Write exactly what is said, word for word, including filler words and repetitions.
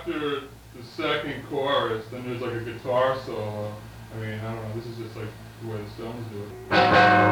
after the second chorus, then there's like a guitar solo. I mean, I don't know, this is just like the way the Stones do it.